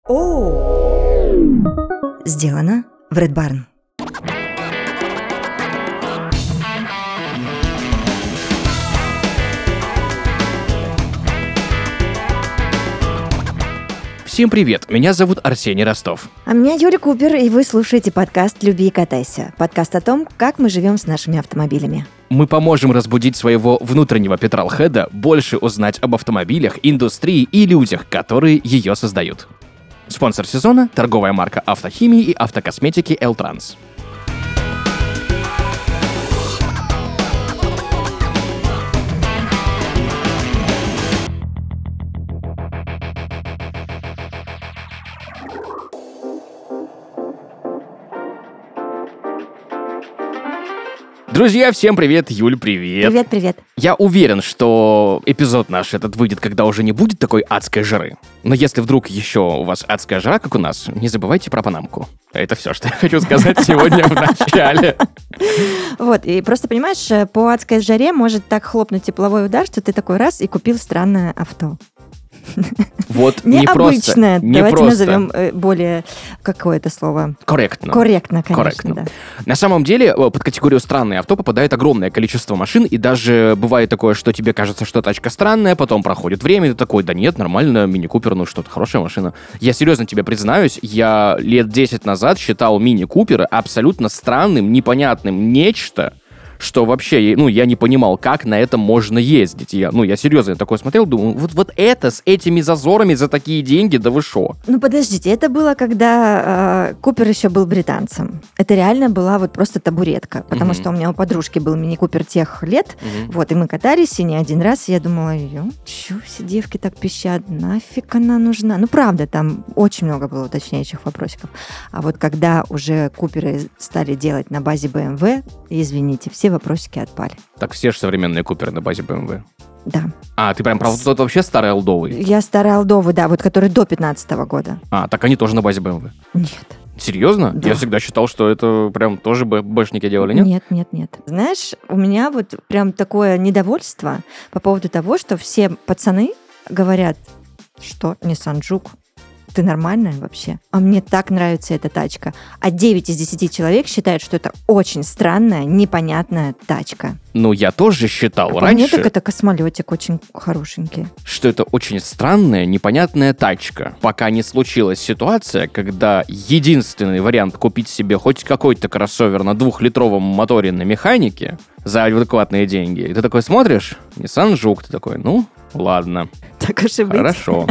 Сделано в Red Barn. Всем привет, меня зовут Арсений Ростов. А меня Юля Купер, и вы слушаете подкаст «Люби и катайся». Подкаст о том, как мы живем с нашими автомобилями. Мы поможем разбудить своего внутреннего петролхеда, больше узнать об автомобилях, индустрии и людях, которые ее создают. Спонсор сезона – торговая марка автохимии и автокосметики L-Trans. Друзья, всем привет, Юль, привет. Привет. Я уверен, что эпизод наш этот выйдет, когда уже не будет такой адской жары. Но если вдруг еще у вас адская жара, как у нас, не забывайте про панамку. Это все, что я хочу сказать сегодня в начале. Вот, и просто понимаешь, по адской жаре может так хлопнуть тепловой удар, что ты такой раз и купил странное авто. Вот необычное, не давайте просто. назовем более какое-то слово. Корректно, конечно. Да. На самом деле, под категорию странные авто попадает огромное количество машин, и даже бывает такое, что тебе кажется, что тачка странная, потом проходит время, и ты такой, да нет, нормально, мини-купер, ну что-то, хорошая машина. Я серьезно тебе признаюсь, я лет 10 назад считал мини-купер абсолютно странным, непонятным нечто, что вообще, я не понимал, как на этом можно ездить. Я серьезно такое смотрел, думаю, вот это с этими зазорами за такие деньги, да вы шо? Ну, подождите, это было, когда Купер еще был британцем. Это реально была вот просто табуретка, потому что у меня у подружки был мини-купер тех лет, вот, и мы катались, и не один раз, и я думала, чё все девки так пищат, нафиг она нужна? Ну, правда, там очень много было уточняющих вопросиков. А вот когда уже Куперы стали делать на базе BMW, извините, все вопросики отпали. Так все же современные куперы на базе BMW. Да. А, ты прям правда тот вообще старый олдовый? Я старый олдовый, да, вот который до 15-го года. А, так они тоже на базе BMW? Нет. Серьезно? Да. Я всегда считал, что это прям тоже бэшники делали, нет? Нет. Знаешь, у меня вот прям такое недовольство по поводу того, что все пацаны говорят, что Nissan Juke, ты нормальная вообще? А мне так нравится эта тачка. А 9 из 10 человек считают, что это очень странная, непонятная тачка. Ну, я тоже считал По раньше, мне так это космолетик очень хорошенький. что это очень странная, непонятная тачка. Пока не случилась ситуация, когда единственный вариант купить себе хоть какой-то кроссовер на 2-литровом моторе на механике за адекватные деньги. И ты такой смотришь, Nissan Juke, ты такой, ладно. Так уж и быть. Хорошо.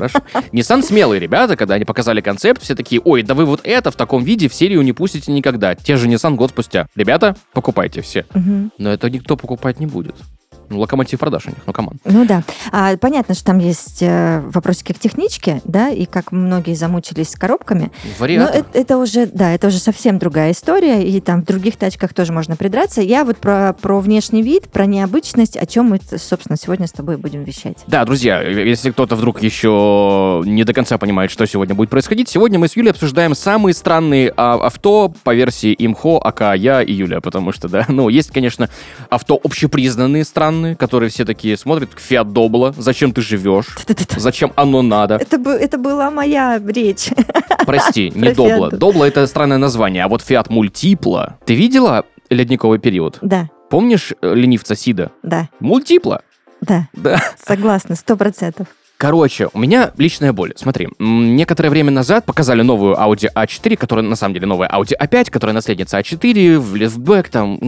Nissan смелые ребята, когда они показали концепт, все такие, ой, да вы вот это в таком виде в серию не пустите никогда. Те же Nissan год спустя. Ребята, покупайте все. Но это никто покупать не будет. Локомотив продаж у них, камон. Ну да. Понятно, что там есть вопросики к техничке, да, и как многие замучились с коробками. Вариатор. Но это уже совсем другая история, и там в других тачках тоже можно придраться. Я вот про внешний вид, про необычность, о чем мы, собственно, сегодня с тобой будем вещать. Да, друзья, если кто-то вдруг еще не до конца понимает, что сегодня будет происходить, сегодня мы с Юлей обсуждаем самые странные авто по версии ИМХО, ака я и Юля, потому что, да, есть, конечно, авто общепризнанные странные, которые все такие смотрят, Fiat Doblo, зачем ты живешь, зачем оно надо. Это была моя речь. Прости, не Doblo. Doblo — это странное название, а вот Fiat Multipla. Ты видела «Ледниковый период»? Да. Помнишь ленивца Сида? Да. Multipla. Да. Согласна, 100%. Короче, у меня личная боль. Смотри, некоторое время назад показали новую Audi A4, которая на самом деле новая Audi A5, которая наследница A4, в лифтбэк,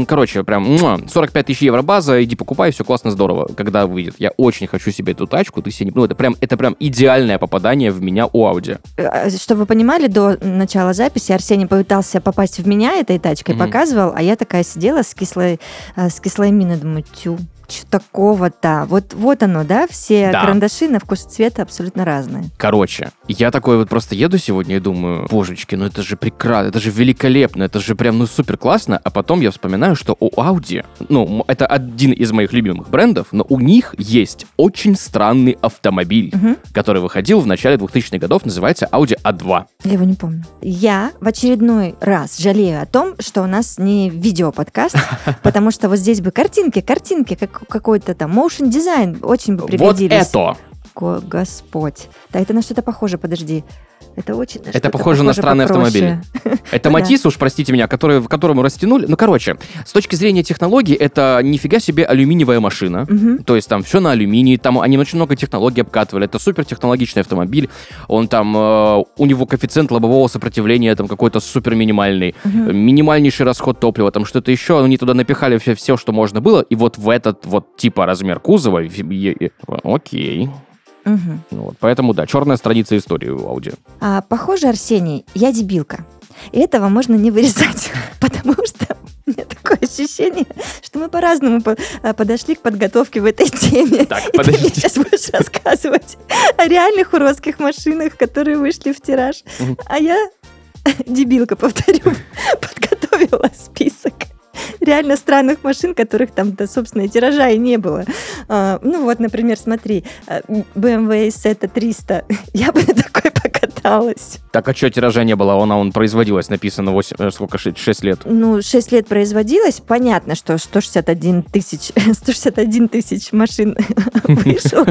прям 45 тысяч евро база, иди покупай, все классно, здорово, когда выйдет. Я очень хочу себе эту тачку, это прям идеальное попадание в меня у Audi. Чтобы вы понимали, до начала записи Арсений пытался попасть в меня этой тачкой, показывал, а я такая сидела с кислой миной, думаю, что такого-то? Вот оно, да? Все карандаши на вкус и цвета абсолютно разные. Короче, я такой вот просто еду сегодня и думаю, божечки, это же прекрасно, это же великолепно, это же прям, супер классно. А потом я вспоминаю, что у Audi, это один из моих любимых брендов, но у них есть очень странный автомобиль, который выходил в начале 2000-х годов, называется Audi A2. Я его не помню. Я в очередной раз жалею о том, что у нас не видеоподкаст, потому что вот здесь бы картинки, какой-то там motion дизайн очень бы пригодились. Вот это! Господь. Да, это на что-то похоже, подожди. Это очень... Это похоже на странный автомобиль. Это Матис, уж простите меня, в котором растянули. Ну, короче, с точки зрения технологий, это нифига себе алюминиевая машина. То есть там все на алюминии, там они очень много технологий обкатывали. Это супертехнологичный автомобиль. Он там, у него коэффициент лобового сопротивления там какой-то супер минимальный. Минимальнейший расход топлива, там что-то еще. Они туда напихали все, что можно было. И вот в этот вот типа размер кузова, окей. Вот, поэтому, да, черная страница истории у Audi. Похоже, Арсений, я дебилка. И этого можно не вырезать, потому что у меня такое ощущение, что мы по-разному подошли к подготовке в этой теме. Так, и ты мне сейчас будешь рассказывать о реальных уродских машинах, которые вышли в тираж. А я, дебилка, повторю, подготовила список реально странных машин, которых там, собственно, и тиража и не было. Ну вот, например, смотри, BMW Isetta 300. Я бы на такой покаталась. Так, а что тиража не было? Он производилась, написано 6 лет. Ну, 6 лет производилась. Понятно, что 161 тысяч машин вышло.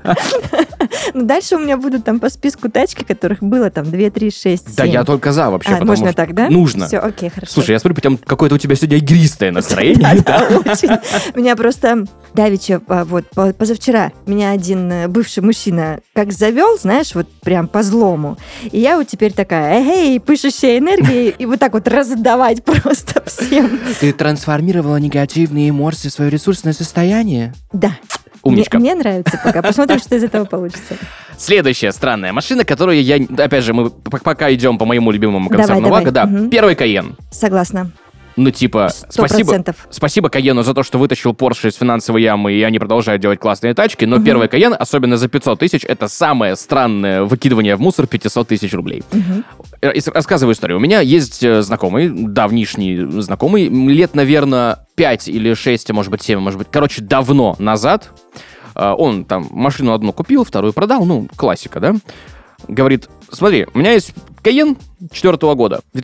Но дальше у меня будут там по списку тачки, которых было там 2, 3, 6, 7. Да, я только за вообще. Можно так, да? Нужно. Все, окей, хорошо. Слушай, я смотрю, прям какое-то у тебя сегодня игристое настроение. Да, очень. Меня просто давеча, вот позавчера, меня один бывший мужчина как завел, знаешь, вот прям по злому. И я вот теперь такая, эй, пышущая энергия, и вот так вот раздавать просто всем. Ты трансформировала негативные эмоции в свое ресурсное состояние? Да. Умничка. Мне нравится пока. Посмотрим, что из этого получится. Следующая странная машина, которую я... Опять же, мы пока идем по моему любимому концерну давай. ВАГО. Да, первый Кайен. Согласна. Ну, типа, 100%. спасибо Кайену за то, что вытащил Porsche из финансовой ямы, и они продолжают делать классные тачки, но первый Кайен, особенно за 500 тысяч, это самое странное выкидывание в мусор 500 тысяч рублей. Рассказываю историю. У меня есть знакомый, давнишний знакомый, лет, наверное, 5 или 6, а может быть 7, может быть, короче, давно назад. Он там машину одну купил, вторую продал, ну, классика, да? Говорит, смотри, у меня есть Кайен 2004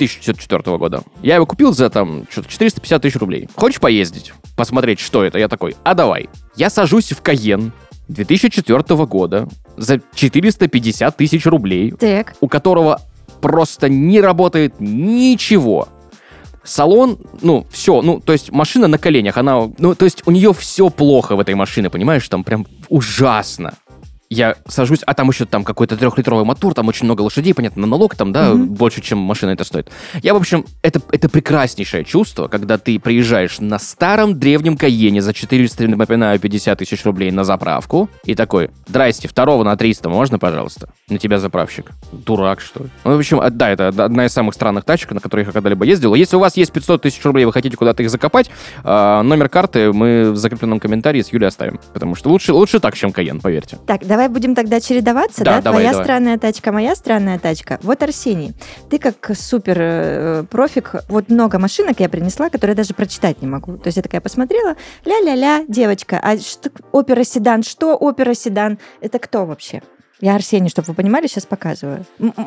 года. Я его купил за там что-то 450 тысяч рублей. Хочешь поездить? Посмотреть, что это? Я такой, давай. Я сажусь в Кайен 2004 года за 450 тысяч рублей, Так. у которого просто не работает ничего. Салон, все, то есть машина на коленях, то есть у нее все плохо в этой машине, понимаешь, там прям ужасно. Я сажусь, а там еще там какой-то 3-литровый мотор, там очень много лошадей, понятно, на налог там, да, больше, чем машина это стоит. Я, в общем, это прекраснейшее чувство, когда ты приезжаешь на старом древнем Кайене за 400, напоминаю, 50 тысяч рублей на заправку, и такой, здрасте, второго на 300 можно, пожалуйста? На тебя заправщик. Дурак, что ли? Ну, в общем, да, это одна из самых странных тачек, на которых я когда-либо ездил. Если у вас есть 500 тысяч рублей, вы хотите куда-то их закопать, номер карты мы в закрепленном комментарии с Юлей оставим, потому что лучше так, чем Кайен, поверьте. Так, давай будем тогда чередоваться, да? Давай. Странная тачка, моя странная тачка. Вот, Арсений, ты как супер профик, вот много машинок я принесла, которые я даже прочитать не могу. То есть я такая посмотрела, ля-ля-ля, девочка, а что опера-седан? Что опера-седан? Это кто вообще? Я Арсений, чтобы вы понимали, сейчас показываю.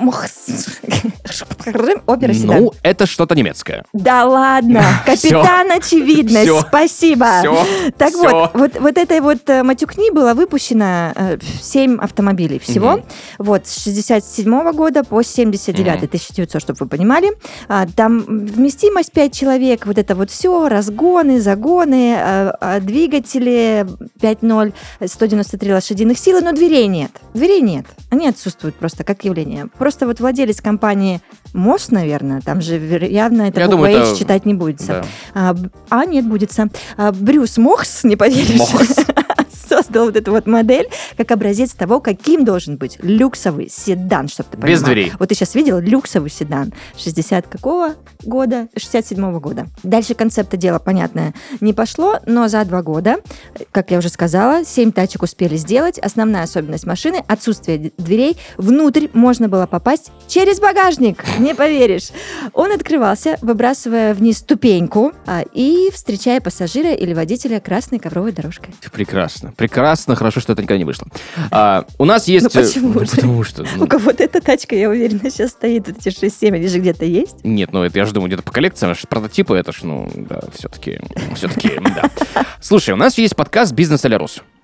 Опера-седан. Ну, это что-то немецкое. Да ладно, капитан Очевидность, спасибо. Так вот этой вот матюкни было выпущено 7 автомобилей всего. Вот, с 67 года по 79 1900, чтобы вы понимали. Там вместимость 5 человек, вот это вот все, разгоны, загоны, двигатели 5.0, 193 лошадиных силы, но дверей нет. Нет, они отсутствуют просто как явление. Просто вот владелец компании МОС, наверное, там же явно это буква H читать не будет. Да. Нет, будет. Брюс Мохс, не поверишь, создал вот эту вот модель как образец того, каким должен быть люксовый седан, чтобы ты понимал. Без дверей. Вот ты сейчас видел люксовый седан 60 какого года? 67 года. Дальше концепта дела, понятно, не пошло, но за 2 года, как я уже сказала, 7 тачек успели сделать. Основная особенность машины — отсутствие дверей. Внутрь можно было попасть через багажник, не поверишь. Он открывался, выбрасывая вниз ступеньку и встречая пассажира или водителя красной ковровой дорожкой. Прекрасно, хорошо, что это никогда не вышло. У нас есть... Ну почему же? Потому что... У кого-то эта тачка, я уверена, сейчас стоит, эти 6-7, они же где-то есть? Нет, это я же думаю, где-то по коллекциям, прототипы, это ж, да, все-таки, да. Слушай, у нас есть подкаст «Бизнес а-ля Рус».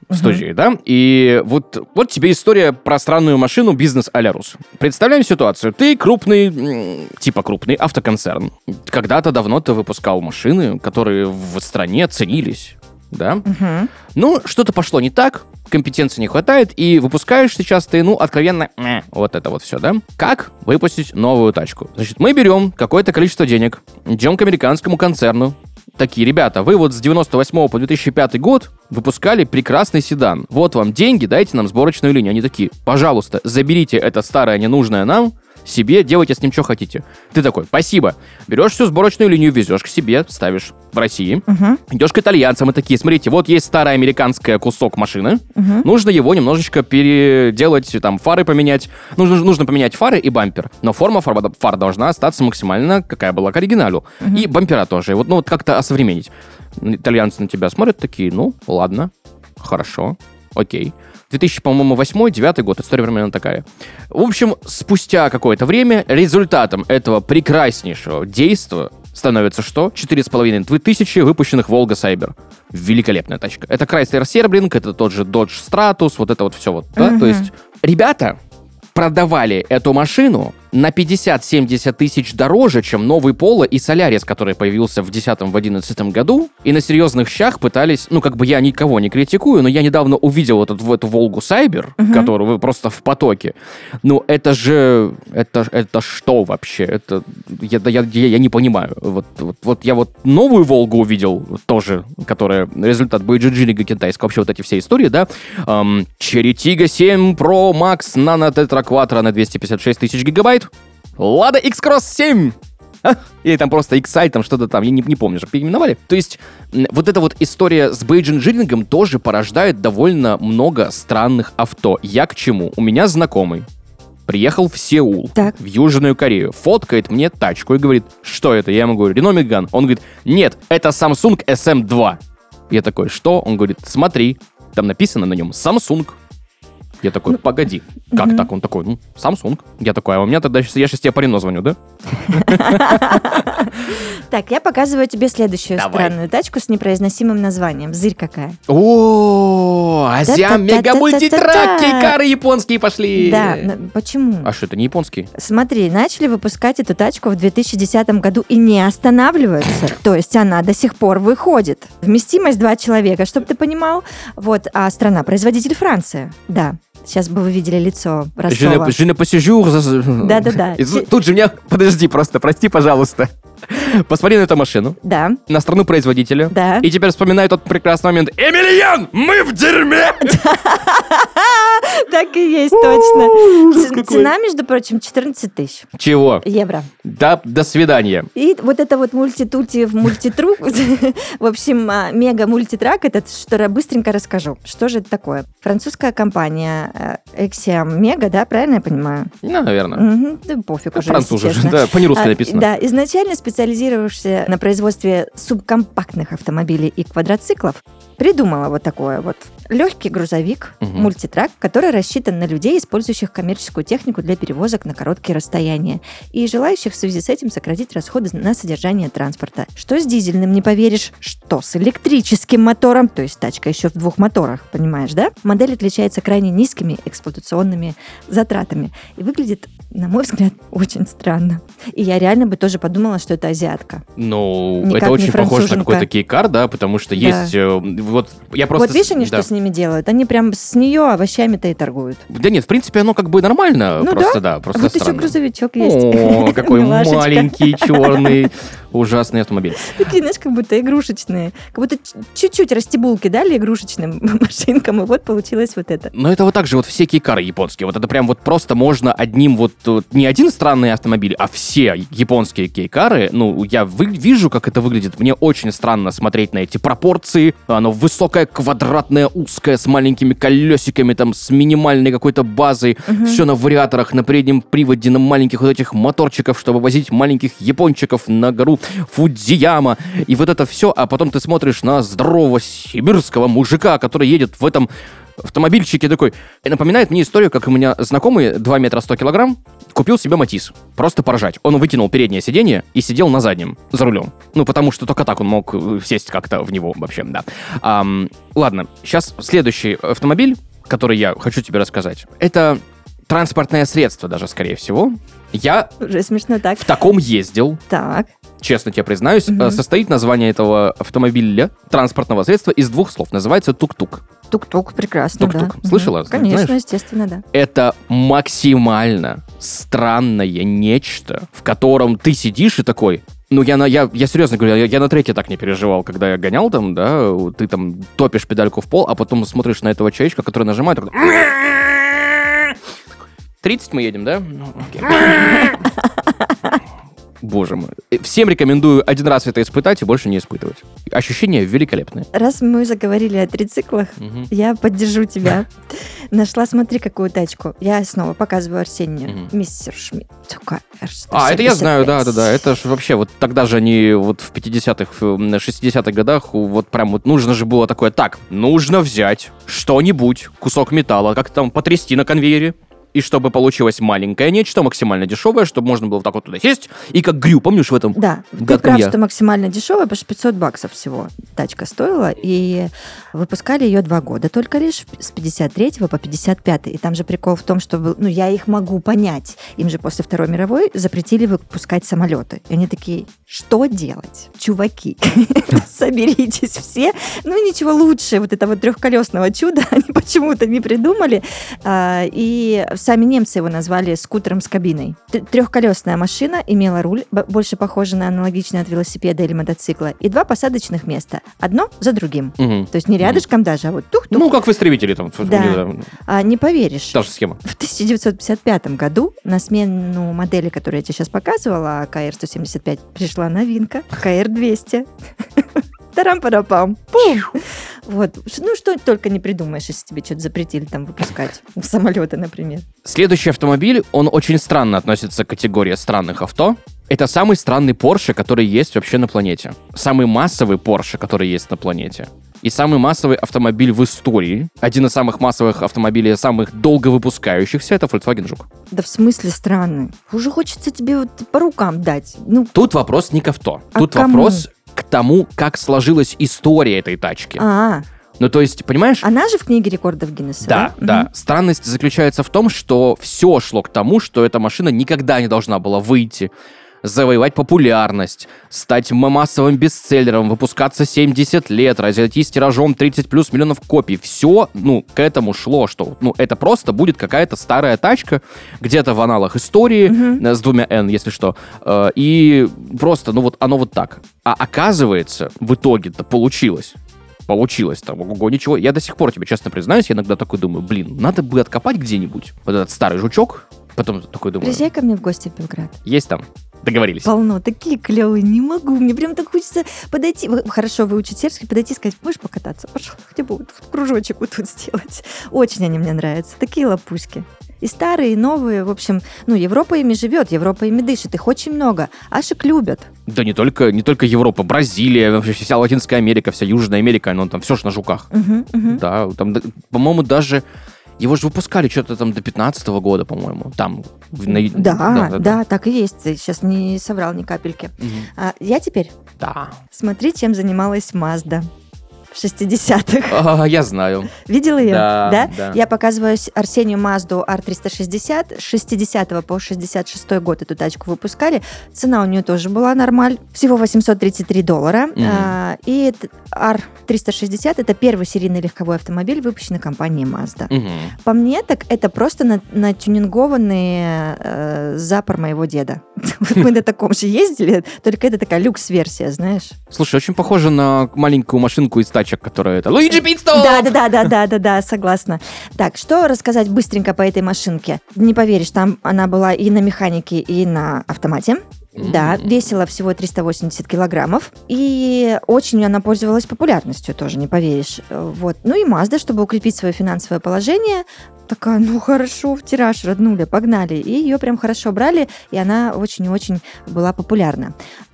студии, да? И вот тебе история про странную машину «Бизнес а-ля Рус». Представляем ситуацию. Ты крупный автоконцерн. Когда-то давно ты выпускал машины, которые в стране ценились, да? Ну, что-то пошло не так, компетенции не хватает, и выпускаешь сейчас ты, откровенно, вот это вот все, да? Как выпустить новую тачку? Значит, мы берем какое-то количество денег, идем к американскому концерну. Такие, ребята, вы вот с 98 по 2005 год выпускали прекрасный седан. Вот вам деньги, дайте нам сборочную линию. Они такие, пожалуйста, заберите это старое, ненужное нам, себе, делайте с ним, что хотите. Ты такой, спасибо. Берешь всю сборочную линию, везешь к себе, ставишь в России. Идешь к итальянцам и такие, смотрите, вот есть старая американская кусок машины. Нужно его немножечко переделать, там, фары поменять. Нужно поменять фары и бампер. Но форма фар должна остаться максимально, какая была к оригиналу. И бампера тоже. И вот как-то осовременить. Итальянцы на тебя смотрят такие, ладно, хорошо, окей. 2008-2009 год, история примерно такая. В общем, спустя какое-то время результатом этого прекраснейшего действия становится что? 4500 выпущенных Volga Cyber. Великолепная тачка. Это Chrysler Sebring, это тот же Dodge Stratus, вот это вот все. Да? То есть ребята продавали эту машину на 50-70 тысяч дороже, чем новый Polo и Solaris, который появился в 2010-2011 году, и на серьезных щах пытались, я никого не критикую, но я недавно увидел эту Volga Cyber, которую просто в потоке. Это же... Это что вообще? Это... Я не понимаю. Вот я новую Волгу увидел тоже, которая результат BJJ китайского, вообще вот эти все истории, да? Cherry Tiggo 7 Pro Max Nano Tetra Quattro на 256 тысяч гигабайт. Lada X-Cross 7! Или там просто X-Site, там что-то там, я не помню, же переименовали. То есть вот эта вот история с бейджинжирингом тоже порождает довольно много странных авто. Я к чему? У меня знакомый приехал в Сеул, в Южную Корею, фоткает мне тачку и говорит, что это? Я ему говорю, Renault Megane. Он говорит, нет, это Samsung SM2. Я такой, что? Он говорит, смотри, там написано на нем Samsung. Я такой, погоди, как так? Он такой, Samsung. Я такой, а у меня тогда, я сейчас тебе по Рено звоню, да? Так, я показываю тебе следующую странную тачку с непроизносимым названием. Зырь какая. О, Азиам Мега Мультитрак, кейкары японские пошли. Да, почему? А что, это не японские? Смотри, начали выпускать эту тачку в 2010 году и не останавливаются. То есть она до сих пор выходит. Вместимость 2 человека, чтобы ты понимал. Вот, а страна-производитель Франция. Да. Сейчас бы вы видели лицо Ростова. Je ne посижу. Да-да-да. Тут же меня... Подожди просто, прости, пожалуйста. Посмотри на эту машину. Да. На страну производителя. Да. И теперь вспоминай тот прекрасный момент. Эмильян, мы в дерьме! Так и есть, точно. Цена, между прочим, 14 тысяч. Чего? Евро. Да, до свидания. И вот это вот мультитути в мультитру, в общем, мега-мультитрак, это что быстренько расскажу. Что же это такое? Французская компания Exiam Mega, да, правильно я понимаю? Наверное. Да пофиг уже, французы же, да, по-нерусски написано. Да, изначально специализировавшаяся на производстве субкомпактных автомобилей и квадроциклов, придумала вот такое вот легкий грузовик, мультитрак, который рассчитан на людей, использующих коммерческую технику для перевозок на короткие расстояния и желающих в связи с этим сократить расходы на содержание транспорта. Что с дизельным, не поверишь, что с электрическим мотором, то есть тачка еще в 2 моторах, понимаешь, да? Модель отличается крайне низкими эксплуатационными затратами и выглядит, на мой взгляд, очень странно. И я реально бы тоже подумала, что это азиатка. Это очень похоже на какой-то кейкар, да, потому что есть... Вот видишь они, что с ними делают? Они прям с нее овощами-то и торгуют. Да нет, в принципе, оно как бы нормально. Просто вот еще грузовичок есть. О, какой маленький, черный, ужасный автомобиль. Такие, знаешь, как будто игрушечные. Как будто чуть-чуть растебулки дали игрушечным машинкам, и вот получилось вот это. Но это вот так же вот все кейкары японские. Вот это прям вот просто можно одним не один странный автомобиль, а все японские кейкары. Я вижу, как это выглядит. Мне очень странно смотреть на эти пропорции. Оно высокое, квадратное, узкое, с маленькими колесиками, там, с минимальной какой-то базой. Все на вариаторах, на переднем приводе, на маленьких вот этих моторчиков, чтобы возить маленьких япончиков на гору. Фудзияма, и вот это все, а потом ты смотришь на здорового сибирского мужика, который едет в этом автомобильчике такой. И напоминает мне историю, как у меня знакомый 2 метра 100 килограмм купил себе Матис. Просто поржать. Он вытянул переднее сиденье и сидел на заднем, за рулем. Ну, потому что только так он мог сесть как-то в него вообще, да. Ладно, сейчас следующий автомобиль, который я хочу тебе рассказать. Это транспортное средство даже, скорее всего. Я уже смешно так. В таком ездил. Так. Честно тебе признаюсь, состоит название этого автомобиля, транспортного средства, из 2 слов. Называется тук-тук. Тук-тук, прекрасно, тук-тук. Да. Слышала? Конечно, знаешь? Естественно, да. Это максимально странное нечто, в котором ты сидишь и такой... Ну, я серьезно говорю, я на треке так не переживал, когда я гонял там, да, ты там топишь педальку в пол, а потом смотришь на этого человечка, который нажимает, такой... 30 мы едем, да? Ну, окей. Боже мой. Всем рекомендую один раз это испытать и больше не испытывать. Ощущения великолепные. Раз мы заговорили о трициклах, я поддержу тебя. Нашла, смотри, какую тачку. Я снова показываю Арсению. Мистер Шмидт. Это я знаю, да. Это же вообще, вот тогда же они вот в 50-х, в 60-х годах вот прям вот нужно же было такое, так, нужно взять что-нибудь, кусок металла, как там потрясти на конвейере, и чтобы получилось маленькое нечто, максимально дешевое, чтобы можно было вот так вот туда сесть, и как грю, помнишь в этом? Да, ты прав, что максимально дешевое, потому что $500 всего тачка стоила, и выпускали ее 2 года только лишь, с 53 по 55. И там же прикол в том, что, я их могу понять, им же после Второй мировой запретили выпускать самолеты. И они такие, что делать? Чуваки, соберитесь все. Ничего лучше вот этого трехколесного чуда они почему-то не придумали. И сами немцы его назвали скутером с кабиной. Трехколесная машина имела руль, больше похожий на аналогичный от велосипеда или мотоцикла, и 2 посадочных места. Одно за другим. То есть не рядышком даже, а вот тух-тух. Ну, как в истребителе там. Да. Не поверишь. Та же схема. В 1955 году на смену модели, которую я тебе сейчас показывала, КР-175, пришла новинка, КР-200. Тарам-парапам. Пум! Вот. Что только не придумаешь, если тебе что-то запретили там выпускать. Самолеты, например. Следующий автомобиль, он очень странно относится к категории странных авто. Это самый странный Porsche, который есть вообще на планете. Самый массовый Porsche, который есть на планете. И самый массовый автомобиль в истории. Один из самых массовых автомобилей, самых долго выпускающихся, это Volkswagen Жук. Да в смысле странный? Уже хочется тебе вот по рукам дать. Тут вопрос не к авто. Тут вопрос к тому, как сложилась история этой тачки. Ну, то есть, понимаешь? Она же в книге рекордов Гиннесса. Да. Странность заключается в том, что все шло к тому, что эта машина никогда не должна была выйти, завоевать популярность, стать массовым бестселлером, выпускаться 70 лет, разойтись тиражом 30 плюс миллионов копий. Все, к этому шло, что, это просто будет какая-то старая тачка, где-то в аналах истории, с 2 N, если что, и просто, оно вот так. А оказывается, в итоге-то получилось там, ого, ничего. Я до сих пор тебе честно признаюсь, я иногда такой думаю, надо бы откопать где-нибудь вот этот старый жучок, потом такой думаю... Приезжай ко мне в гости в Белград. Есть там. Договорились. Полно. Такие клевые. Не могу. Мне прям так хочется подойти. Хорошо выучить сербский, подойти и сказать, можешь покататься? Пошел, хотя бы вот кружочек вот тут сделать. Очень они мне нравятся. Такие лопуськи. И старые, и новые. В общем, Европа ими живет, Европа ими дышит. Их очень много. Ашек любят. Да не только Европа, Бразилия, вся Латинская Америка, вся Южная Америка, там все же на жуках. Да, там, по-моему, даже... Его же выпускали что-то там до 15-го года, по-моему. Там. Да, так и есть. Ты сейчас не соврал ни капельки. Я теперь? Да. Смотри, чем занималась Mazda в 60-х. Я знаю. Видела ее? Да. Я показываю Арсению Мазду R360. С 60 по 66 год эту тачку выпускали. Цена у нее тоже была нормаль. Всего $833. И R360 это первый серийный легковой автомобиль, выпущенный компанией Mazda. По мне, так это просто натюнингованный запор моего деда. Мы на таком же ездили, только это такая люкс-версия, знаешь. Слушай, очень похоже на маленькую машинку из тачек, которая это Луиджи Питстоп! Да, согласна. Так, что рассказать быстренько по этой машинке? Не поверишь, там она была и на механике, и на автомате. Да, весила всего 380 килограммов. И очень она пользовалась популярностью, тоже не поверишь. Вот. И Mazda, чтобы укрепить свое финансовое положение, такая, хорошо, в тираж роднули, погнали. И ее прям хорошо брали, и она очень-очень была популярна.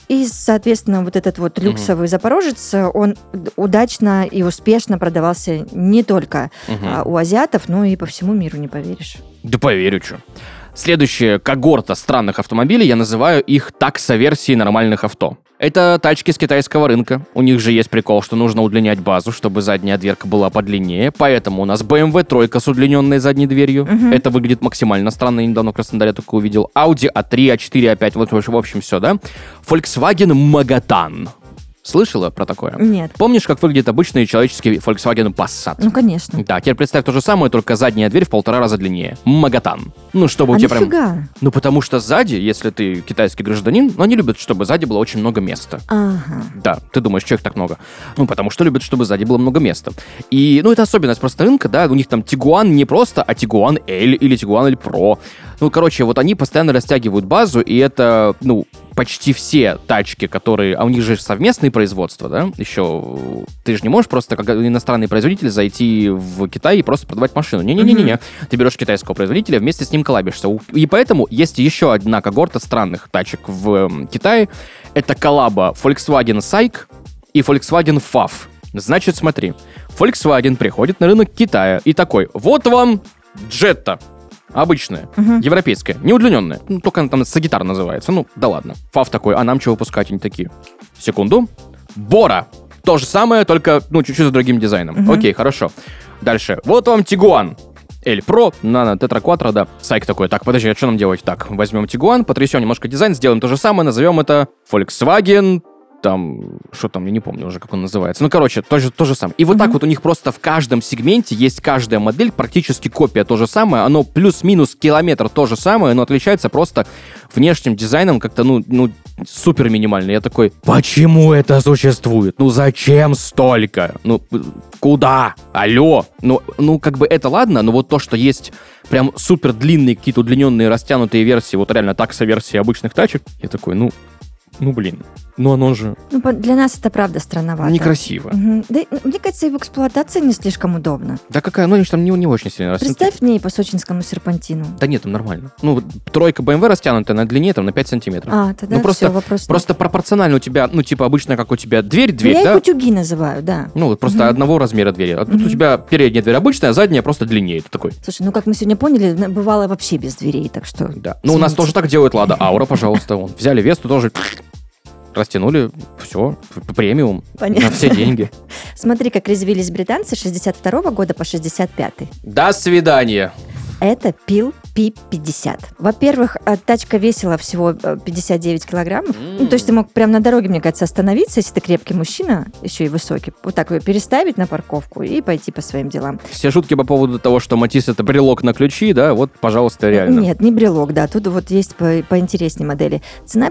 И, соответственно, вот этот вот люксовый Запорожец, он удачно и успешно продавался не только у азиатов, но и по всему миру, не поверишь. Да поверю, что. Следующая когорта странных автомобилей, я называю их таксо-версии нормальных авто. Это тачки с китайского рынка. У них же есть прикол, что нужно удлинять базу, чтобы задняя дверка была подлиннее. Поэтому у нас BMW 3 с удлиненной задней дверью. Это выглядит максимально странно. Я недавно в Краснодаре только увидел. Audi A3, A4, A5. Вот, в общем, все, да? Volkswagen Magotan. Слышала про такое? Нет. Помнишь, как выглядит обычный человеческий Volkswagen Passat? Ну, конечно. Да, теперь представь то же самое, только задняя дверь в 1,5 раза длиннее. Magotan. Ну, чтобы у тебя прям... Ну, потому что сзади, если ты китайский гражданин, они любят, чтобы сзади было очень много места. Ага. Да, ты думаешь, что их так много? Ну, потому что любят, чтобы сзади было много места. И, ну, это особенность просто рынка, да, у них там Tiguan не просто, а Tiguan L или Tiguan L Pro. Ну, короче, вот они постоянно растягивают базу, и это, ну, почти все тачки, которые... А у них же совместные производства, да? Еще ты же не можешь просто, как иностранный производитель, зайти в Китай и просто продавать машину. Не-не-не-не. Ты берешь китайского производителя, вместе с ним коллабишься. И поэтому есть еще одна когорта странных тачек в Китае. Это коллаба Volkswagen Psych и Volkswagen FAV. Значит, смотри. Volkswagen приходит на рынок Китая и такой: вот вам Jetta. Обычная, европейская, не удлиненная. Ну, только она там Сагитар называется. Ну, да ладно. FAV такой: а нам чего выпускать? Они такие: секунду. Бора. То же самое, только, ну, чуть-чуть с другим дизайном. Окей, хорошо. Дальше. Вот вам Tiguan. L Pro, Nano, Tetra Quattro, да. Сайк такой: так, подожди, а что нам делать? Так, возьмем Tiguan, потрясем немножко дизайн, сделаем то же самое, назовем это Volkswagen... Там, что там, я не помню уже, как он называется. Ну, короче, то же самое. И вот так вот у них просто в каждом сегменте есть каждая модель, практически копия то же самое. Оно плюс-минус километр то же самое, но отличается просто внешним дизайном как-то, ну, супер минимально. Я такой: почему это существует? Ну, зачем столько? Ну, куда? Алло? Ну, как бы это ладно, но вот то, что есть прям супер длинные, какие-то удлиненные, растянутые версии, вот реально таксо-версии обычных тачек, я такой, ну, блин, ну оно же... Ну, для нас это правда странновато. Некрасиво. Да, мне кажется, и в эксплуатации не слишком удобно. Да какая, ну они же там не очень сильно растянуты. Представь мне по сочинскому серпантину. Да нет, там нормально. Ну, 3 BMW растянутая на длине там на 5 сантиметров. А, тогда ну, просто, все, вопрос просто пропорционально у тебя, ну, типа обычно, как у тебя дверь, я да? их утюги называю, да. Ну, вот просто одного размера двери. А тут у тебя передняя дверь обычная, а задняя просто длиннее. Ты такой... Слушай, ну, как мы сегодня поняли, бывало вообще без дверей, так что... Да. Ну, у нас тоже так делают, Лада Аура, пожалуйста. Вон. Взяли Весту тоже... Растянули, все, премиум. Понятно. На все деньги. Смотри, как резвились британцы с 62 года по 65-й. До свидания. Это Pil P50. Во-первых, тачка весила всего 59 килограммов. Ну, то есть ты мог прямо на дороге, мне кажется, остановиться, если ты крепкий мужчина, еще и высокий, вот так ее переставить на парковку и пойти по своим делам. Все шутки по поводу того, что Матис — это брелок на ключи, да, вот, пожалуйста, реально. Нет, не брелок, да, тут вот есть поинтереснее модели. Цена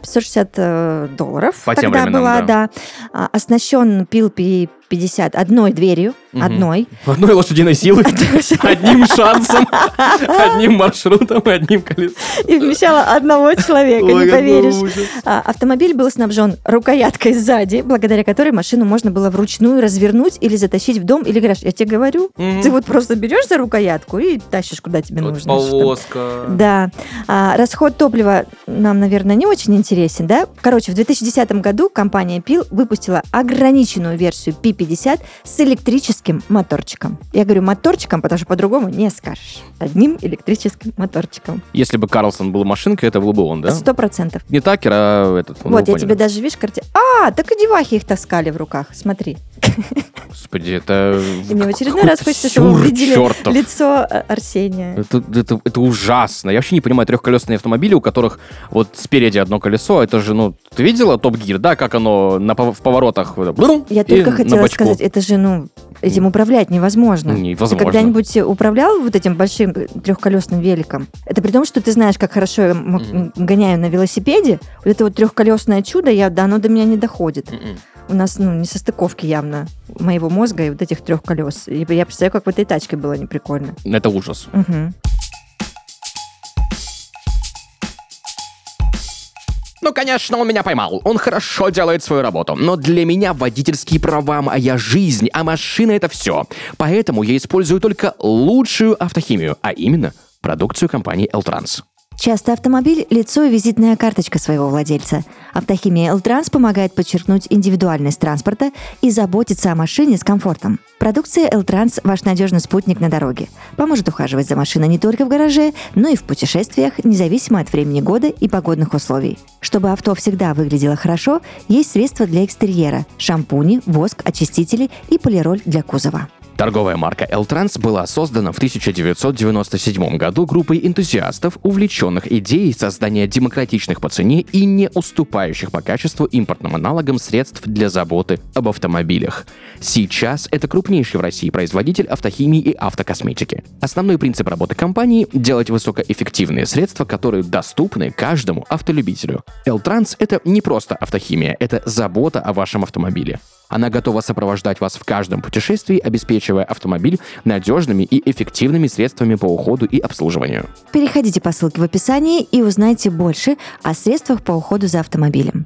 $560 по тем тогда временам, была, да. Оснащен Pil P50 одной дверью, одной лошадиной силы, одним шансом, одним маршрутом и одним колесом. И вмещала одного человека, не поверишь. Автомобиль был снабжен рукояткой сзади, благодаря которой машину можно было вручную развернуть или затащить в дом или гараж. Я тебе говорю, ты вот просто берешь за рукоятку и тащишь, куда тебе нужно. Полоска. Да. Расход топлива нам, наверное, не очень интересен, да? Короче, в 2010 году компания Pil выпустила ограниченную версию P50 с электрическим моторчиком. Я говорю моторчиком, потому что по-другому не скажешь. Одним электрическим моторчиком. Если бы Карлсон был машинкой, это был бы он, да? 100%. Не Такер, а этот. Вот, я тебе даже, видишь, так и девахи их таскали в руках, смотри. Господи, это... И мне в очередной раз хочется, чтобы вы увидели лицо Арсения. Это ужасно. Я вообще не понимаю трехколесные автомобили, у которых вот спереди одно колесо. Это же, ну, ты видела Топ Гир, да, как оно в поворотах? Я только хотела сказать, это же, ну, этим управлять невозможно. Невозможно. Ты когда-нибудь управлял вот этим большим трехколесным великом? Это при том, что ты знаешь, как хорошо я гоняю на велосипеде. Вот это вот трехколесное чудо, оно до меня не доходит. У нас, не состыковки явно моего мозга и вот этих трех колес. И я представляю, как в этой тачке было неприкольно. Это ужас. Ну, конечно, он меня поймал. Он хорошо делает свою работу. Но для меня водительские права — моя жизнь, а машина — это все. Поэтому я использую только лучшую автохимию, а именно продукцию компании L-Trans. Часто автомобиль – лицо и визитная карточка своего владельца. Автохимия «Элтранс» помогает подчеркнуть индивидуальность транспорта и заботиться о машине с комфортом. Продукция «Элтранс» – ваш надежный спутник на дороге. Поможет ухаживать за машиной не только в гараже, но и в путешествиях, независимо от времени года и погодных условий. Чтобы авто всегда выглядело хорошо, есть средства для экстерьера – шампуни, воск, очистители и полироль для кузова. Торговая марка «Элтранс» была создана в 1997 году группой энтузиастов, увлеченных идеей создания демократичных по цене и не уступающих по качеству импортным аналогам средств для заботы об автомобилях. Сейчас это крупнейший в России производитель автохимии и автокосметики. Основной принцип работы компании – делать высокоэффективные средства, которые доступны каждому автолюбителю. «Элтранс» — это не просто автохимия, это забота о вашем автомобиле. Она готова сопровождать вас в каждом путешествии, обеспечивая автомобиль надежными и эффективными средствами по уходу и обслуживанию. Переходите по ссылке в описании и узнайте больше о средствах по уходу за автомобилем.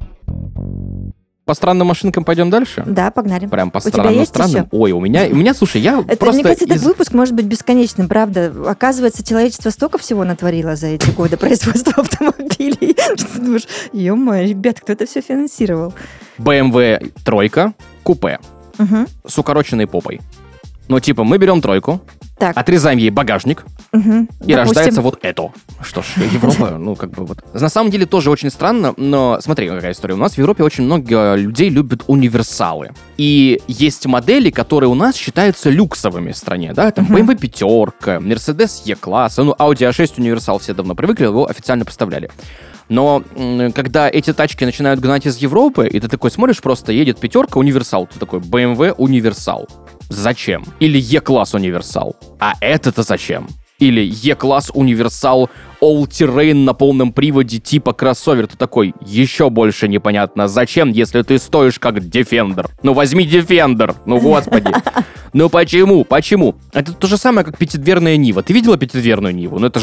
По странным машинкам пойдем дальше? Да, погнали. Прям по У тебя есть странным. еще? Ой, у меня, слушай, я Это, просто... мне кажется, этот выпуск может быть бесконечным, правда. Оказывается, человечество столько всего натворило за эти годы производства автомобилей. Что ты думаешь, ё-моё, ребят, кто это все финансировал? BMW тройка, купе, с укороченной попой. Ну, типа, мы берем тройку, Так. отрезаем ей багажник, и рождается вот это. Что ж, Европа, ну, как бы вот. На самом деле тоже очень странно, но смотри, какая история. У нас в Европе очень много людей любят универсалы. И есть модели, которые у нас считаются люксовыми в стране, да? Там BMW пятерка, Mercedes E-класса, ну, Audi A6 универсал все давно привыкли, его официально поставляли. Но когда эти тачки начинают гнать из Европы, и ты такой смотришь, просто едет пятерка универсал, ты такой, BMW универсал. Зачем? Или E-класс универсал. А это-то зачем? Или E-класс универсал all-terrain на полном приводе типа кроссовер. Ты такой, еще больше непонятно, зачем, если ты стоишь как Defender? Ну возьми Defender, ну господи. Ну почему? Почему? Это то же самое, как пятидверная Нива. Ты видела пятидверную Ниву? Ну это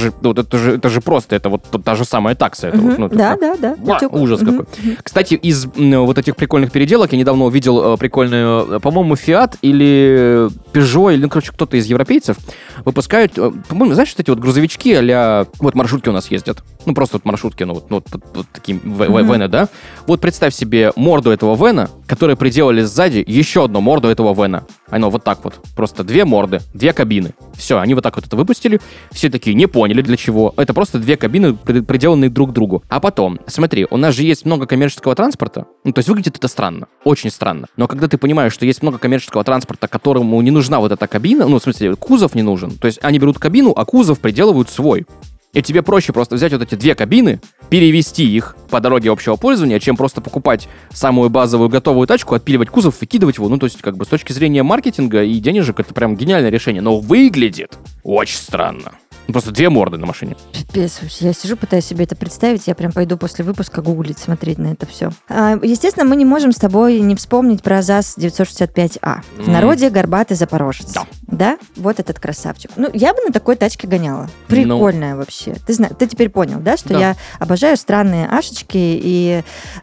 же просто, это вот та же самая такса. Это вот, ну, Да. Ужас какой. Кстати, из вот этих прикольных переделок я недавно увидел прикольную, по-моему, Fiat или Peugeot, или, ну, короче, кто-то из европейцев выпускают, по-моему, знаешь, вот эти вот грузовички а-ля, вот маршрутки у нас ездят. Ну, просто вот маршрутки, ну, вот такие вены, да? Вот представь себе морду этого вена, которые приделали сзади еще одну морду этого вена. Оно вот так вот. Просто две морды, две кабины. Все, они вот так вот это выпустили. Все такие не поняли для чего. Это просто две кабины, приделанные друг к другу. А потом, смотри, у нас же есть много коммерческого транспорта. Ну, то есть выглядит это странно. Очень странно. Но когда ты понимаешь, что есть много коммерческого транспорта, которому не нужна вот эта кабина, ну, в смысле, кузов не нужен. То есть они берут кабину, а кузов приделывают свой. И тебе проще просто взять вот эти две кабины, перевести их по дороге общего пользования, чем просто покупать самую базовую готовую тачку, отпиливать кузов, выкидывать его. Ну, то есть, как бы, с точки зрения маркетинга и денежек, это прям гениальное решение. Но выглядит очень странно. Просто две морды на машине. Пипец, я сижу, пытаюсь себе это представить, я прям пойду после выпуска гуглить, смотреть на это все. Естественно, мы не можем с тобой не вспомнить про ЗАЗ-965А. В народе горбатый запорожец. Да? Вот этот красавчик. Ну, я бы на такой тачке гоняла. Прикольная вообще. Ты теперь понял, да, что я обожаю странные ашечки и...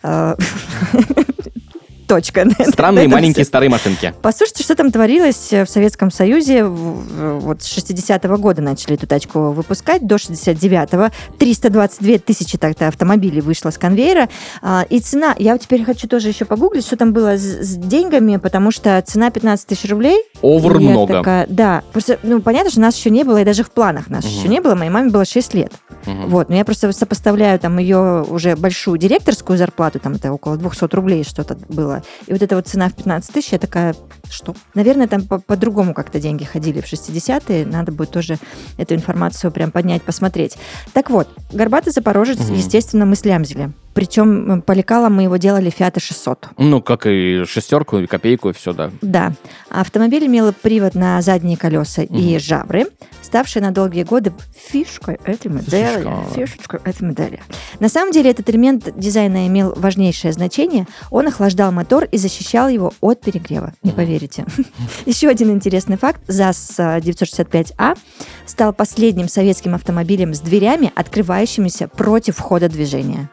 Точка. Странные маленькие старые машинки. Послушайте, что там творилось в Советском Союзе. Вот с 60-го года начали эту тачку выпускать, до 69-го. 322 тысячи тогда автомобилей вышло с конвейера. И цена, я теперь хочу тоже еще погуглить, что там было с деньгами, потому что цена 15 тысяч рублей. Овер много. Такая, да. Просто, ну, понятно, что нас еще не было, и даже в планах нас еще не было. Моей маме было 6 лет. Вот, но я просто сопоставляю там ее уже большую директорскую зарплату, там это около 200 рублей что-то было. И вот эта вот цена в 15 тысяч, я такая, что? Наверное, там по-другому как-то деньги ходили в 60-е. Надо будет тоже эту информацию прям поднять, посмотреть. Так вот, горбатый запорожец, естественно, мы слямзили. Причем по лекалам мы его делали Fiat 600. Ну, как и шестерку, и копейку, и все, да. Да. Автомобиль имел привод на задние колеса и жабры, ставшие на долгие годы фишкой этой модели. На самом деле этот элемент дизайна имел важнейшее значение. Он охлаждал мотор и защищал его от перегрева. Не поверите. Еще один интересный факт. ЗАЗ-965А стал последним советским автомобилем с дверями, открывающимися против хода движения. А как же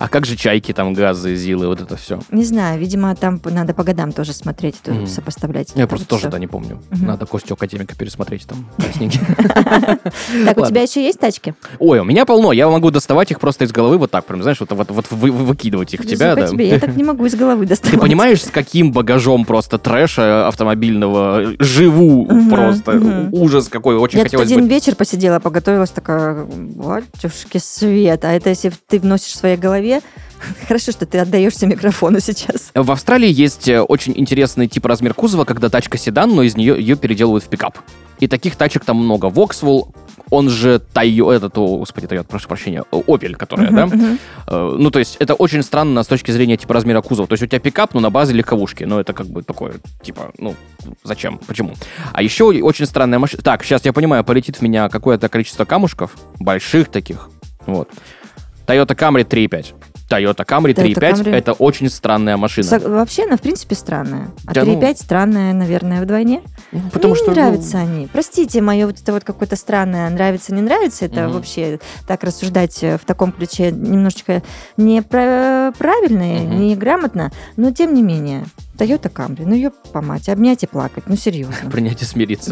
чайки, там, газы, зилы, вот это все. Не знаю, видимо, там надо по годам тоже смотреть, сопоставлять. Я просто тоже, не помню. Надо Костю Академика пересмотреть, там, красненькие. Так, у тебя еще есть тачки? Ой, у меня полно, я могу доставать их просто из головы вот так, прям, знаешь, вот выкидывать их в тебя, да. Я так не могу из головы доставать. Ты понимаешь, с каким багажом просто трэша автомобильного живу просто? Ужас какой, очень хотелось бы. Я тут один вечер посидела, поготовилась, такая, батюшки свет, а это если ты вносишь в своей голове, хорошо, что ты отдаешься микрофону сейчас. В Австралии есть очень интересный тип размер кузова, когда тачка седан, но из нее ее переделывают в пикап. И таких тачек там много. Vauxhall, он же Toyota, прошу прощения, Opel, которая, да? Ну, то есть, это очень странно с точки зрения типа размера кузова. То есть, у тебя пикап, но на базе легковушки. Ну, это как бы такое, типа, зачем? Почему? А еще очень странная машина. Так, сейчас я понимаю, полетит в меня какое-то количество камушков, больших таких. Вот. Toyota Camry 3.5. Toyota Camry 3.5 это очень странная машина. Вообще, она, в принципе, странная. А да, 3.5 странная, наверное, вдвойне. Потому Мне что не нравятся они. Простите, мое вот это вот какое-то странное нравится, не нравится. Это вообще так рассуждать в таком ключе немножечко неправильно, неграмотно. Но, тем не менее, Toyota Camry, ее по мать, обнять и плакать, серьезно. Принять и смириться.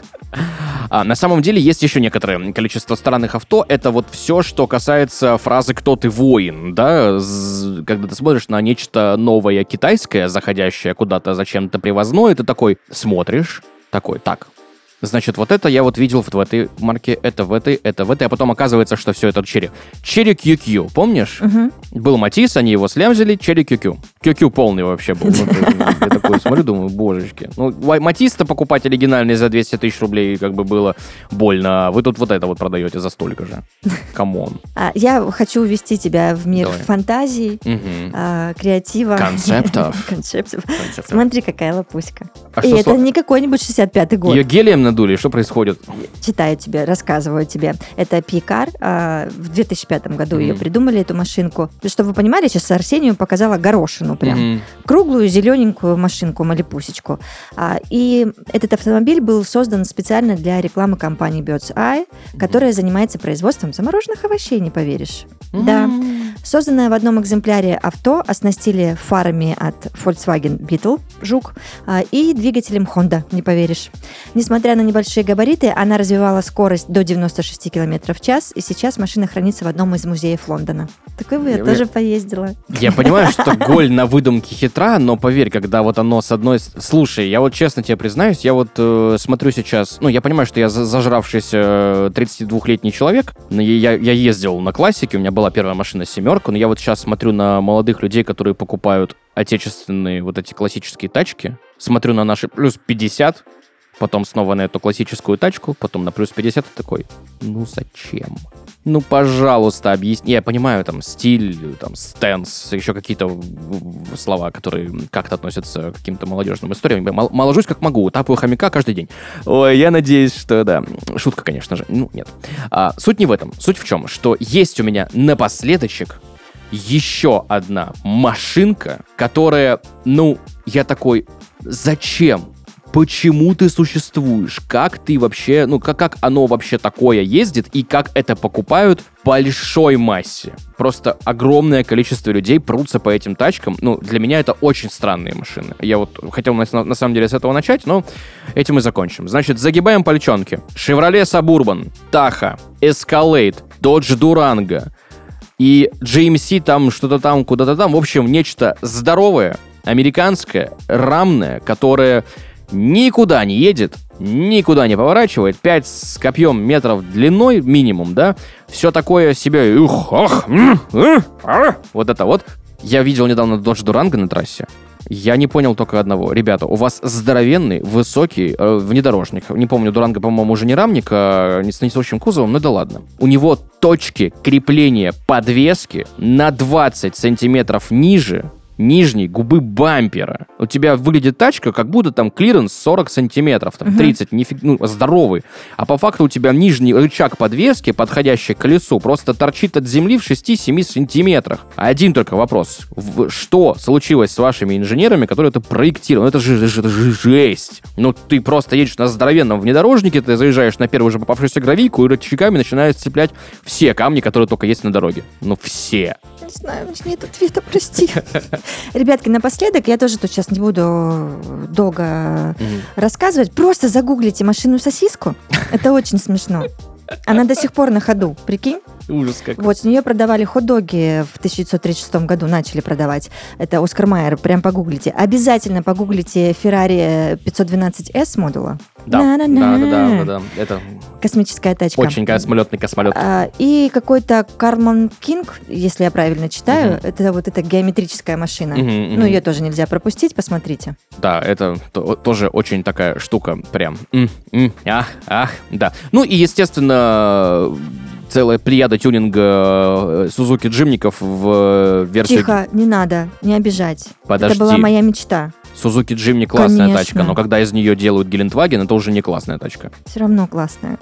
На самом деле есть еще некоторое количество странных авто. Это вот все, что касается фразы «кто ты, воин», да? Когда ты смотришь на нечто новое китайское, заходящее куда-то зачем-то привозное, ты такой смотришь, такой, так, значит, вот это я вот видел в этой марке, это в этой, а потом оказывается, что все это Chery. Chery QQ, помнишь? Был Матис, они его слямзили, Chery QQ. QQ полный вообще был. Я такой смотрю, думаю, божечки. Матис-то покупать оригинальный за 200 тысяч рублей как бы было больно. Вы тут вот это вот продаете за столько же. Камон. Я хочу увести тебя в мир фантазий, креатива. Концептов. Смотри, какая лопуська. И это не какой-нибудь 65-й год. Ее гелием надули, что происходит? Читаю тебе, рассказываю тебе. Это P-Car. В 2005 году ее придумали, эту машинку. Чтобы вы понимали, сейчас Арсению показала горошину прям. Круглую, зелененькую машинку, малипусечку. И этот автомобиль был создан специально для рекламы компании Bird's Eye, которая занимается производством замороженных овощей, не поверишь. Да. Созданное в одном экземпляре авто оснастили фарами от Volkswagen Beetle, Жук, и двигателем Honda, не поверишь. Несмотря на небольшие габариты, она развивала скорость до 96 км в час, и сейчас машина хранится в одном из музеев Лондона. Такой бы я тоже поездила. Я понимаю, что голь на выдумке хитра, но поверь, когда вот оно с одной... Слушай, я вот честно тебе признаюсь, я вот смотрю сейчас... я понимаю, что я зажравшийся 32-летний человек, но я ездил на классике, у меня была первая машина «семерка», но я вот сейчас смотрю на молодых людей, которые покупают отечественные вот эти классические тачки, смотрю на наши плюс 50, потом снова на эту классическую тачку, потом на плюс 50, и такой, зачем? Пожалуйста, объясни. Я понимаю, там, стиль, там, стенс, еще какие-то слова, которые как-то относятся к каким-то молодежным историям. Я моложусь как могу, тапаю хомяка каждый день. Ой, я надеюсь, что да. Шутка, конечно же. Нет. Суть не в этом. Суть в чем? Что есть у меня напоследочек еще одна машинка, которая, я такой, зачем? Почему ты существуешь? Как ты вообще, как оно вообще такое ездит и как это покупают в большой массе? Просто огромное количество людей прутся по этим тачкам. Для меня это очень странные машины. Я вот хотел на самом деле с этого начать, но этим и закончим. Значит, загибаем пальчонки. Chevrolet Suburban, Tahoe, Escalade, Dodge Durango и GMC там что-то там, куда-то там. В общем, нечто здоровое, американское, рамное, которое никуда не едет, никуда не поворачивает, 5 с копьем метров длиной минимум, да, все такое себе, вот это вот. Я видел недавно Dodge Durango на трассе, я не понял только одного. Ребята, у вас здоровенный, высокий внедорожник. Не помню, Durango, по-моему, уже не рамник, а с несущим кузовом, да ладно. У него точки крепления подвески на 20 сантиметров ниже нижней губы бампера. У тебя выглядит тачка, как будто там клиренс 40 сантиметров, там 30, здоровый. А по факту у тебя нижний рычаг подвески, подходящий к колесу, просто торчит от земли в 6-7 сантиметрах. Один только вопрос. Что случилось с вашими инженерами, которые это проектировали? Это же жесть. Ты просто едешь на здоровенном внедорожнике, ты заезжаешь на первую же попавшуюся гравийку и рычагами начинаешь цеплять все камни, которые только есть на дороге. Все. Не знаю, у меня нет ответа, прости. Ребятки, напоследок, я тоже тут сейчас не буду долго рассказывать, просто загуглите машину-сосиску, это очень смешно. Она до сих пор на ходу, прикинь? Ужас как. Вот, с нее продавали хот-доги в 1936 году, начали продавать. Это Оскар Майер, прям погуглите. Обязательно погуглите Ferrari 512S модула. Да. Это космическая тачка. Очень космолетный космолет. И какой-то Карман Кинг, если я правильно читаю, это вот эта геометрическая машина. Ее тоже нельзя пропустить, посмотрите. Да, это тоже очень такая штука, прям. Да. И, естественно, целая плеяда тюнинга Suzuki Jimny'ков в версии... Тихо, не надо, не обижать. Подожди. Это была моя мечта. Suzuki Jimny классная Конечно. тачка, но когда из нее делают Гелендваген, это уже не классная тачка. Все равно классная.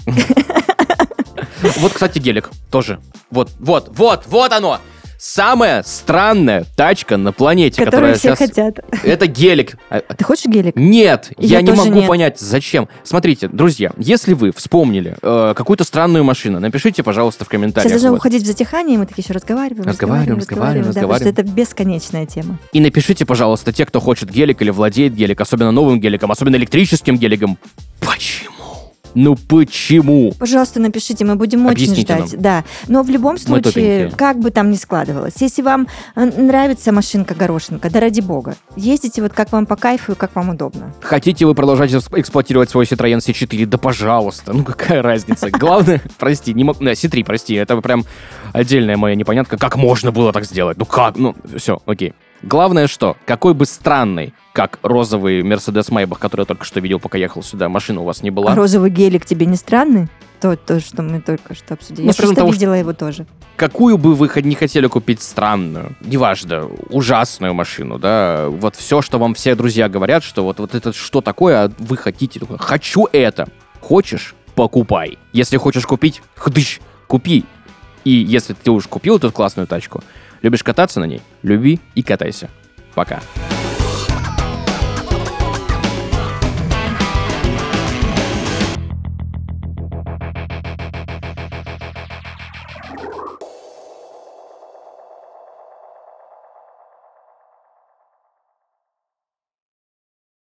Вот, кстати, гелик тоже. Вот оно! Самая странная тачка на планете, которая все сейчас... хотят. Это гелик. Ты хочешь гелик? Нет, я не тоже могу нет. понять, зачем. Смотрите, друзья, если вы вспомнили какую-то странную машину, напишите, пожалуйста, в комментариях. Сейчас должны уходить в затихание, мы такие еще разговариваем. Разговариваем. Потому что это бесконечная тема. И напишите, пожалуйста, те, кто хочет гелик или владеет гелик, особенно новым геликом, особенно электрическим геликом. Почему? Почему? Пожалуйста, напишите, мы будем очень Объясните ждать. нам. Да. Но в любом случае, тупенькие. как бы там ни складывалось, если вам нравится машинка-горошинка, да ради бога, ездите вот как вам по кайфу и как вам удобно. Хотите вы продолжать эксплуатировать свой Citroёn C4? Да пожалуйста, какая разница. Главное, прости, не могу... C3, прости, это прям отдельная моя непонятка. Как можно было так сделать? Как? Все, окей. Главное что, какой бы странной, как розовый Mercedes Maybach, который я только что видел, пока ехал сюда, машина у вас не была. А розовый гелик тебе не странный? То, что мы только что обсудили. Я просто видела его тоже. Какую бы вы не хотели купить странную, неважно, ужасную машину, да, вот все, что вам все друзья говорят, что вот это что такое, а вы хотите, хочу это. Хочешь, покупай. Если хочешь купить, купи. И если ты уж купил эту классную тачку, любишь кататься на ней, люби и катайся. Пока.